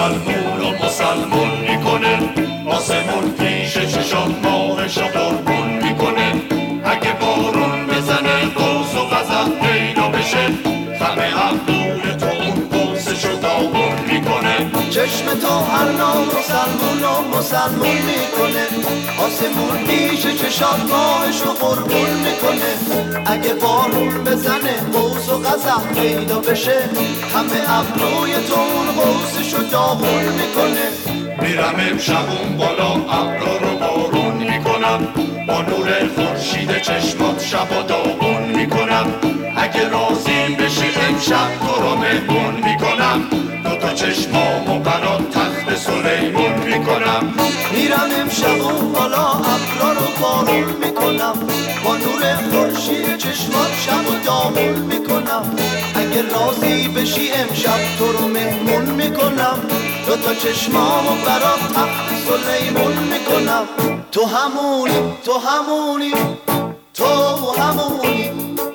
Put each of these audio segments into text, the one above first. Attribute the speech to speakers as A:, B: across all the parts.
A: مسلمون و مسلمون میکنه، آسمون پیش چشات ماهشو قربون میکنه. اگه بارون بزنه قوس و قزح پیدا بشه، خم ابروی تو اون قوسشو داغون میکنه.
B: چشم تو هر نام مسلمون و مسلمون میکنه، آسمون پیش چشات ماهشو قربون میکنه. اگه بارون بزنه قوس و قزح پیدا بشه، همه ابروی تو اون قوسشو داغون میکنه.
A: میرم امشب اون بالا ابرا رو بارون میکنم، با نور خورشید چشمات شب و داغون میکنم. اگه راضی بشی امشب تو رو مهمون میکنم، دوتا چشمامو برات تخت سلیمون میکنم.
B: میرم امشب اون بالا ابرا رو بارون میکنم، با نور خورشید چشمات شب و داغون میکنم. اگه راضی بشی امشب تو رو مهمون میکنم، دوتا چشمامو برات تخت سلیمون میکنم. تو همونی تو همونی تو همونی.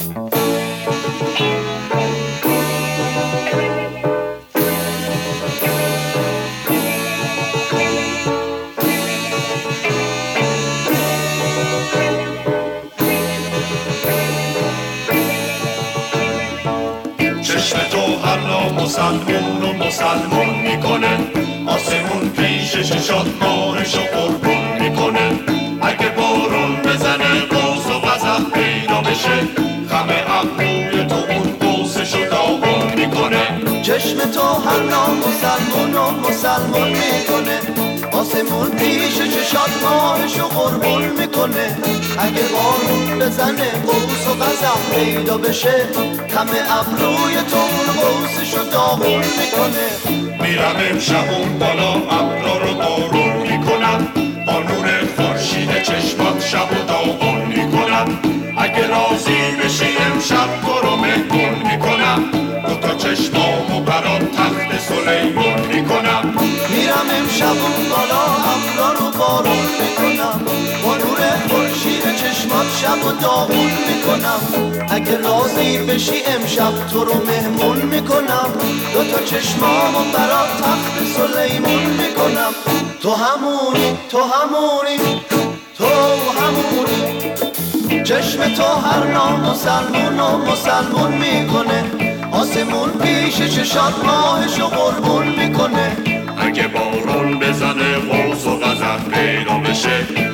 A: چشم تو هر نام مسلمون و مسلمون میکنه، آسمون پیش چشات ماهشو قربون میکنه. اگه بارون بزنه قوس و قزح پیدا بشه، خم ابروی تو اون قوسشو داغون میکنه.
B: چشم تو هر نام مسلمون و مسلمون میکنه، آسمون پیش چشات ماهشو قربون میکنه. اگه بارون بزنه قوس و قزح پیدا بشه، همه ابروی تو اون قوسشو داغون میکنه.
A: میرم امشب اون بالا ابرا رو بارون میکنم، با نور خورشید چشمات شب و داغون میکنم. اگه راضی بشی امشب تو رو مهمون میکنم، دوتا چشمامو برات تخت سلیمون میکنم.
B: میرم امشب اون بالا ابرا رو بارون میکنم، با نور خورشید چشمات شب و داغون میکنم. اگه راضی بشی امشب تو رو مهمون میکنم، دوتا چشمامو برات تخت سلیمون میکنم. تو همونی تو همونی تو همونی. چشم تو هر نام مسلمون و مسلمون میکنه، آسمون پیش چشات ماهشو قربون میکنه.
A: اگه بارون بزنه قوس و قزح پیدا بشه،